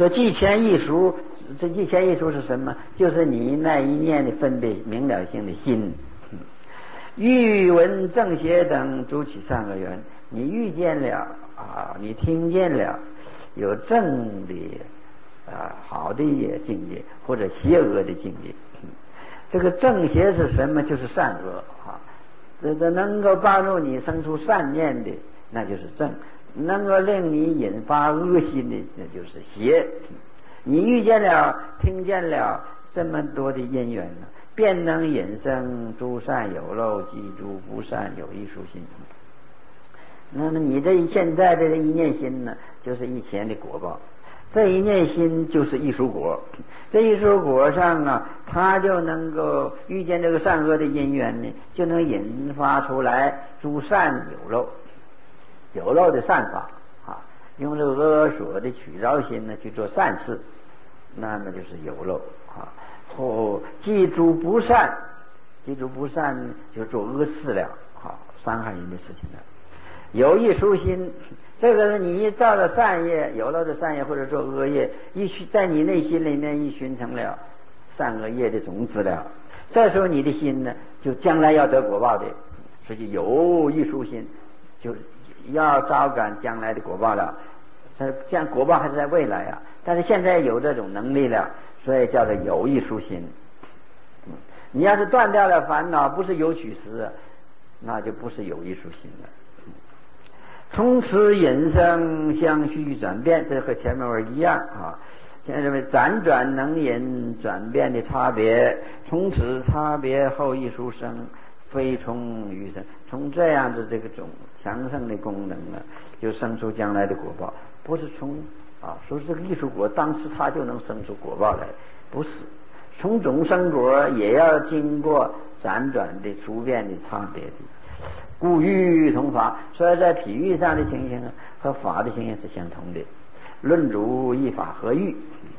说既前亦熟，这既前亦熟是什么？就是你那一念的分别明了性的心。欲闻正邪等诸起善恶缘，你遇见了你听见了有正的好的境界或者邪恶的境界。这个正邪是什么？就是善恶这个能够帮助你生出善念的，那就是正；能够令你引发恶心的，那就是邪。你遇见了听见了这么多的因缘呢，便能引生诸善有漏及诸不善有益属心。那么你这现在的一念心呢，就是以前的果报。这一念心就是艺术果，这艺术果上它就能够遇见这个善恶的因缘呢，就能引发出来诸善有漏，有漏的善法用这个恶所的取着心呢去做善事，那么就是有漏或记住不善，记住不善就做恶事了伤害人的事情了。有益属心，这个是你造了善业，有了的善业或者做恶业，在你内心里面熏成了善恶业的种子了。这时候你的心呢，就将来要得果报的，所以有益属心，就要招感将来的果报了。这样果报还是在未来但是现在有这种能力了，所以叫做有益属心。你要是断掉了烦恼，不是有取实，那就不是有益属心了。从此引生相续转变，这和前面一样现在认为辗转能引转变的差别，从此差别后益属生，非从余生。从这样的这个种强盛的功能就生出将来的果报，不是从说这个艺术果当时它就能生出果报来，不是。从种生果也要经过辗转的出变的差别的。故喻同法，所以在譬喻上的情形和法的情形是相同的。论主一法合喻，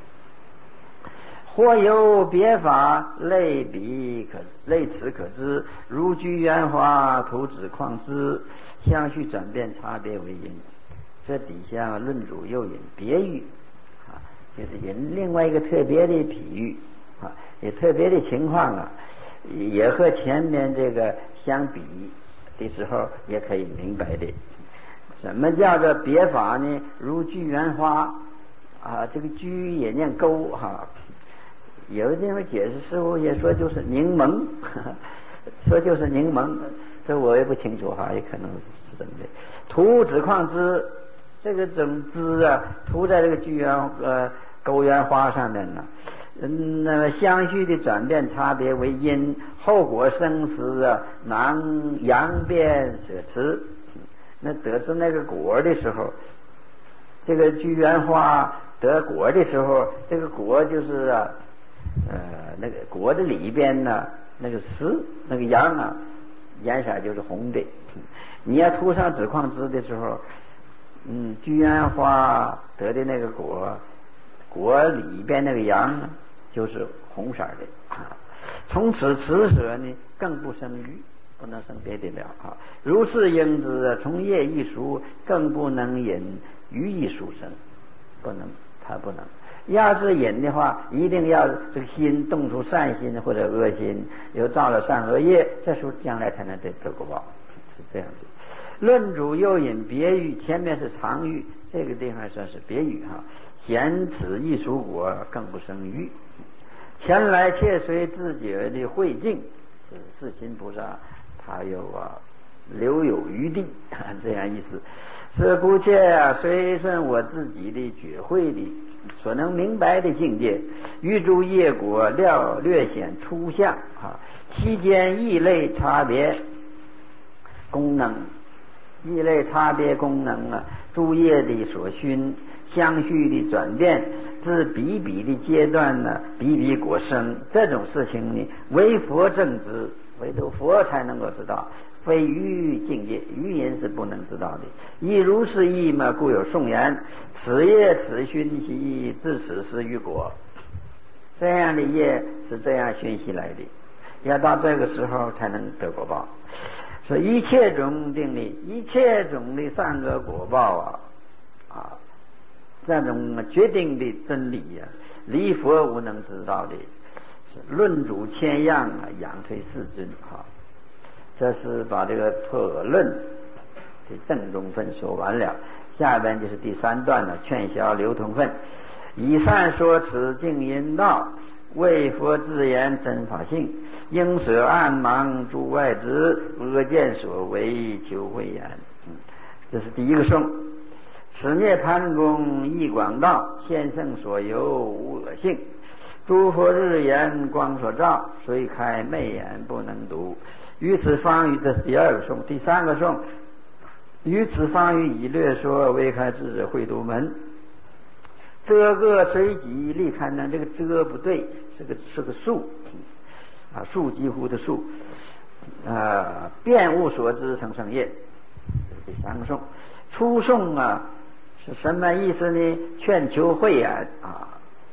或有别法类比类此可知，如居圆花图纸况之，相续转变差别为因。这底下论主又引别喻就是引另外一个特别的譬喻也特别的情况也和前面这个相比的时候也可以明白的。什么叫做别法呢？如居圆花这个居也念钩有的地方解释师傅也说就是柠檬说就是柠檬，这我也不清楚也可能是什么的。涂纸况之，这个种子涂在这个居圆钩圆花上面那么相续的转变差别为因，后果生时难扬变舍持。那得知那个果的时候，这个居圆花得果的时候，这个果就是那个果的里边那个丝那个阳颜色就是红的。你要涂上纸矿汁的时候，居圆花得的那个果里边那个阳就是红色的从此此舍呢更不生育，不能生别的了如是应知，从业一熟更不能引于一熟生，不能，他不能。要是引的话，一定要这个心动出善心或者恶心，又造了善恶业，这时候将来才能得果报，是这样子。论主又引别喻，前面是常喻，这个地方算是别喻显此一熟果更不生育。前来切随自觉的慧境，是世亲菩萨他有留有余地这样意思。是故切随顺我自己的觉慧的所能明白的境界，于诸业果略显出相期间异类差别功能，异类差别功能诸业的所熏，相续的转变，至比比的阶段比比果生，这种事情呢，唯佛正知，唯独佛才能够知道，非于境界，于人是不能知道的。亦如是意嘛，故有颂言：此业此熏习，至此是于果。这样的业是这样熏习来的，要到这个时候才能得果报。所以一切种定力，一切种的善恶果报这种决定的真理呀，离佛无能知道的，是论主谦让啊，仰垂世尊啊。这是把这个破论的正中分说完了，下边就是第3段了，劝销流通分。以善说持净因道，为佛自言真法性，应舍暗盲诸外执，阿见所为求慧眼。这是第一个颂。此涅盘功义广道，天圣所由无我性，诸佛日言光所照，虽开昧眼不能读。于此方于，这是第2个颂。第3个颂，于此方于已略说未开智者会读门。这个随即立堪能，这个遮不对，是个数啊，数几乎的数啊，遍物所知成圣业。这是第3个颂。初颂啊是什么意思呢？劝求慧眼啊，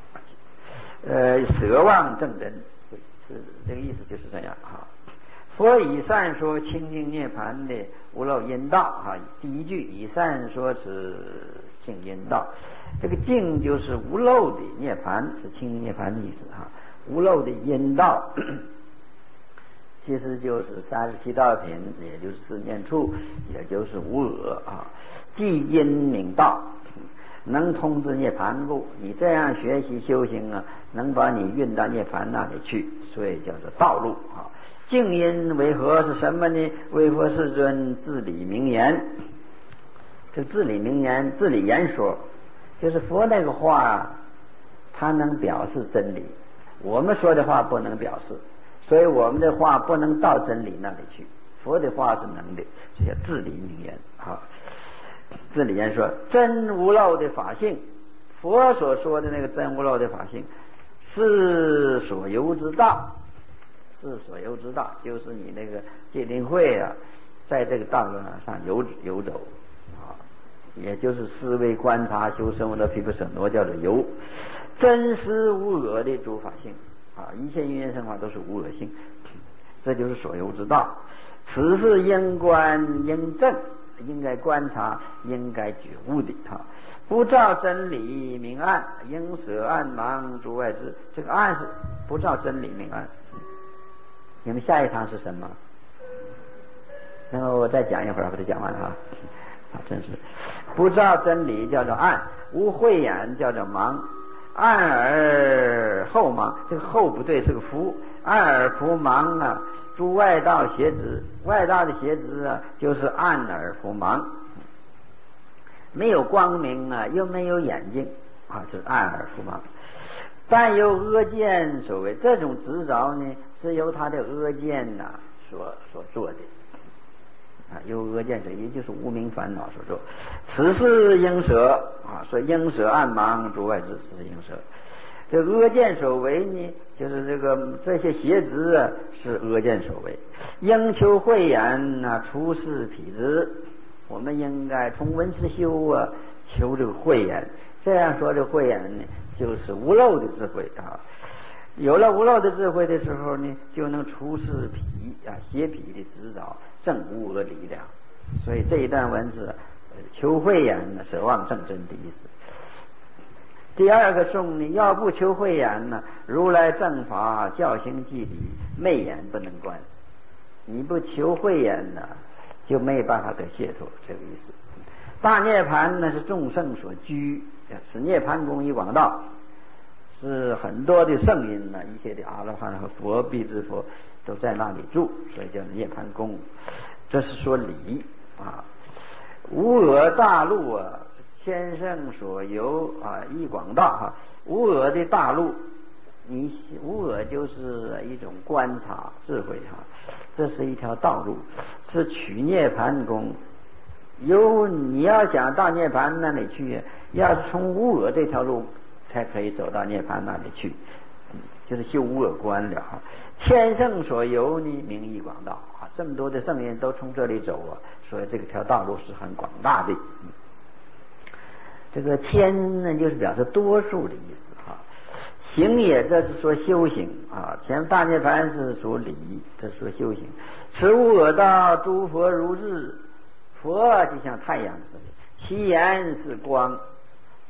舍忘正真，是这个意思，就是这样啊。佛以善说清净涅盘的无漏因道啊，第一句以善说是净因道，这个净就是无漏的涅盘，是清净涅盘的意思啊。无漏的因道其实就是37道品，也就是四念处，也就是无我啊。即因明道，能通知涅盘故，你这样学习修行啊，能把你运到涅盘那里去，所以叫做道路啊。净因为何？是什么呢？为佛世尊自理明言。这自理明言，自理言说，就是佛那个话，它能表示真理，我们说的话不能表示，所以我们的话不能到真理那里去。佛的话是能的，这叫自理明言啊。自理言说，真无漏的法性，佛所说的那个真无漏的法性，是所由之道。是所由之道，就是你那个戒定慧啊，在这个道路上游走啊，也就是思维观察修生活的毗婆舍那叫做游。真实无我的诸法性啊，一切因缘生法都是无我性，这就是所由之道。此是应观应证，应该观察，应该觉悟的啊。不照真理明暗，应舍暗盲诸外知。这个暗是不照真理明暗。你们下一堂是什么？那么我再讲一会儿，把它讲完啊。真是不照真理叫做暗，无慧眼叫做盲，暗而后盲，这个后不对，是个福，暗而福盲啊。诸外道邪执，外道的邪执啊，就是暗而福盲，没有光明啊，又没有眼睛啊，就是暗而福盲。但由阿见所为，这种执着呢，是由他的阿见呐所做的啊，由阿见所，也就是无明烦恼所做。此是应舍啊，说应舍暗盲诸外知，此是应舍。这阿见所为呢，就是这些邪执啊，是阿见所为。应求慧眼啊，出世彼之。我们应该从闻思修啊，求这个慧眼。这样说，这慧眼呢，就是无漏的智慧啊。有了无漏的智慧的时候呢，就能出世彼啊，邪彼的执着，正无我理了。所以这一段文字，求慧眼呢，舍忘正真的意思。第2个颂呢，要不求慧眼呢，如来正法教行记理，昧眼不能观。你不求慧眼呢，就没有办法得解脱，这个意思。大涅盘呢是众圣所居，此涅盘功义广道，是很多的圣人呢，一切的阿罗汉和佛必之佛都在那里住，所以叫涅盘宫。这是说理啊。无我大陆啊，千圣所由啊，义广道哈。无我的大陆，你无我就是一种观察智慧哈，这是一条道路，是取涅盘宫。你要想到涅盘那里去，要是从无我这条路才可以走到涅盘那里去，就是修无我观了哈。千圣所由呢，名义广道啊，这么多的圣人都从这里走啊，所以这个条道路是很广大的。这个千呢，就是表示多数的意思哈。行也，这是说修行啊。前大涅盘是说理，这是说修行。此无我道，诸佛如日。佛就像太阳似的，其言是光，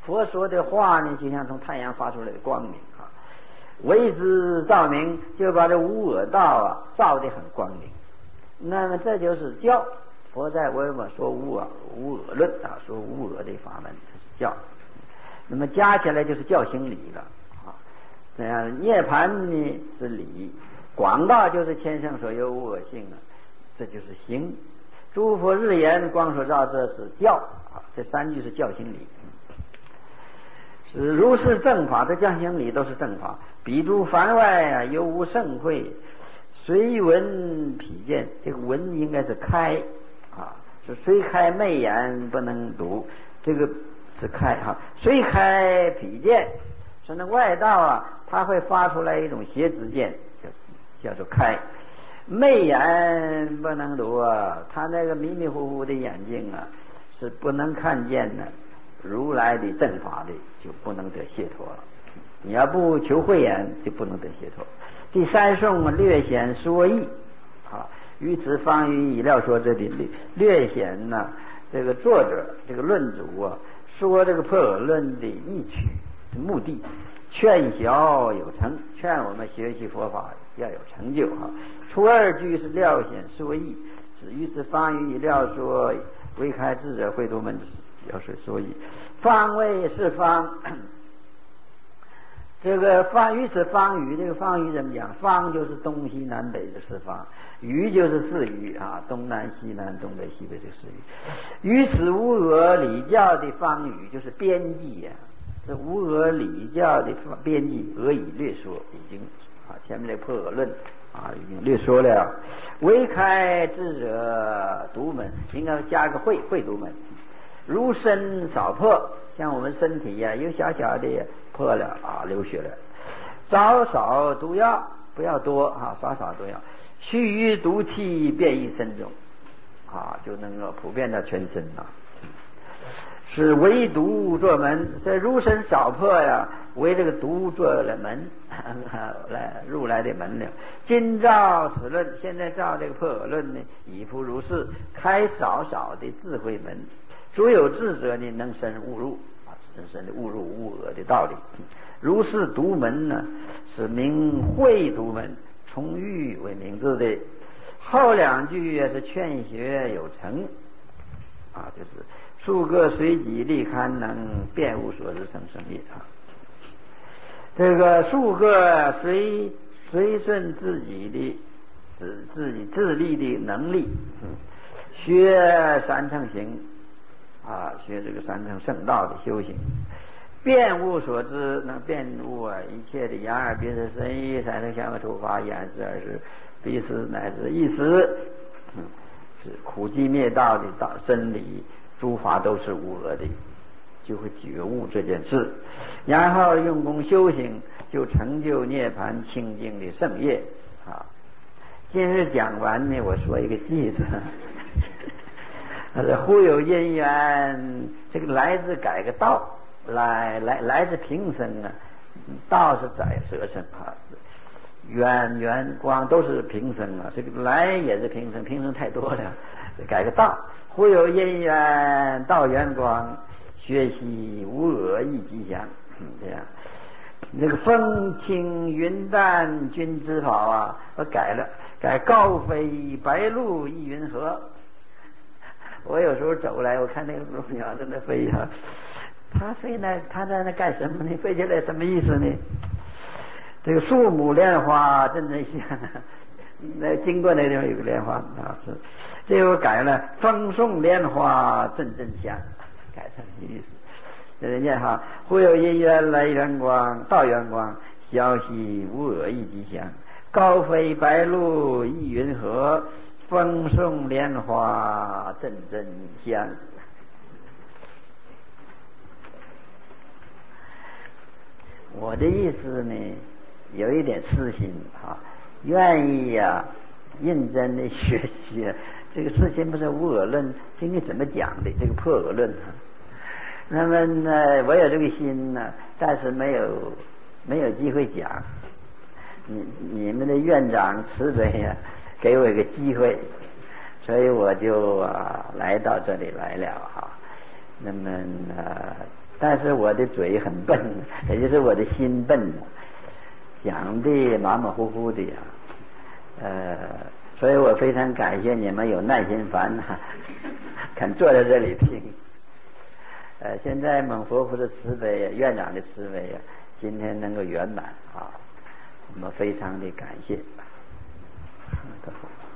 佛说的话呢，就像从太阳发出来的光明啊，为之照明，就把这无我道啊照得很光明。那么这就是教。佛在为我们说无我论啊，说无我的法门，这是教。那么加起来就是教行理了啊。这样涅槃呢是理，广大就是千圣所有无我性啊，这就是行。诸佛日言光所照，这是教啊。这三句是教行理。是如是正法，这教行理都是正法。彼诸凡外啊，犹无盛会，虽闻彼见。这个闻应该是开啊，是虽开昧眼不能读，这个是开哈。虽开彼见，说那外道啊，他会发出来一种邪知见，叫做开。昧眼不能读啊，他那个迷迷糊糊的眼睛啊，是不能看见的如来的正法的，就不能得解脱了。你要不求慧眼，就不能得解脱。第三颂略显说义啊，于此方于以料说，这里略显呢，这个作者这个论主啊，说这个破尔论的意趣目的，劝小有成，劝我们学习佛法要有成就哈。初二句是料显说义，是于此方于以料说，为开智者会多门要是说义，方位是方。这个方于此方隅，这个方隅怎么讲？方就是东西南北的四方，隅就是四隅啊，东南西南东北西北这四隅。于此无我礼教的方隅，就是边际啊。这无我礼教的边际，俄已略说，已经啊，前面的破我论啊已经略说了。唯开智者独门，应该加个会独门。如身少破，像我们身体呀，有小小的破了啊，流血了，少少毒药，不要多啊，少少毒药。须臾毒气遍于身中啊，就能够普遍到全身啊。是为毒做门，所以如身少破呀，为这个毒做了门来入来的门了。今照此论，现在照这个破我论呢，以复如是，开少少的智慧门。诸有智者呢，能深悟入啊，深深的悟入无我的道理。如是独门呢，是名慧独门，从欲为名字的。后两句也是劝学有成啊，就是数个随己力堪能，遍无所知生生业啊。这个数个随顺自己的自己自力的能力，学三乘行啊，学这个三乘圣道的修行，遍悟所知，能遍悟啊一切的眼耳鼻舌身意三乘相和触法眼识耳识鼻识乃至意识，是苦集灭道的真理，诸法都是无我的，就会觉悟这件事，然后用功修行，就成就涅槃清净的圣业啊。今日讲完呢，我说一个句子，忽有因缘，这个来自改个道，来自平生啊，道是折生啊，缘光都是平生啊，这个来也是平生，平生太多了，改个道。忽有因缘道圆光，学习无我亦吉祥。这样，这个风轻云淡君子好啊，我改了，改高飞白鹭亦云何。我有时候走来，我看那个鹭鸟在那飞啊，它飞呢，它在那干什么呢？飞起来什么意思呢？这个树木莲花阵阵香，那经过那地方有个莲花啊，是这个改了风送莲花阵阵香，改成意思。人家哈，忽有因缘来圆光，到圆光，消息无我亦吉祥。高飞白鹭亦云何，风送莲花阵阵香。我的意思呢，有一点私心啊，愿意呀，认真的学习这个事情，不是无我论，应该怎么讲的？这个破我论啊。那么呢，我有这个心呢，但是没有机会讲。你们的院长慈悲呀，给我一个机会，所以我就来到这里来了哈。那么但是我的嘴很笨，也就是我的心笨，讲的马马虎虎的呀。所以我非常感谢你们有耐心烦肯坐在这里听。现在蒙佛菩的慈悲，院长的慈悲今天能够圆满啊，我们非常的感谢。